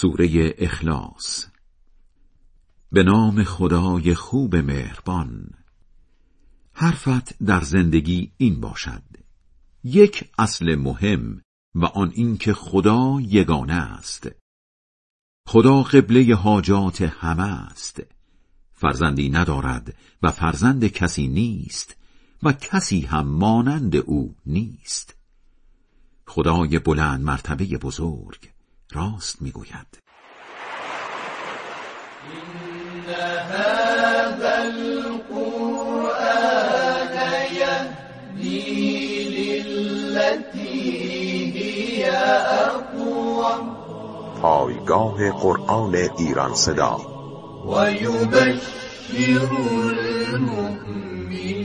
سوره اخلاص. به نام خدای خوب مهربان. حرفت در زندگی این باشد: یک اصل مهم و آن این که خدا یگانه است. خدا قبله حاجات همه است. فرزندی ندارد و فرزند کسی نیست و کسی هم مانند او نیست. خدای بلند مرتبه بزرگ راست میگوید: إن هذا القرآن يهدي للتي هي أقوم. پایگاه قرآن ایران صدا. ويبشر المؤمنين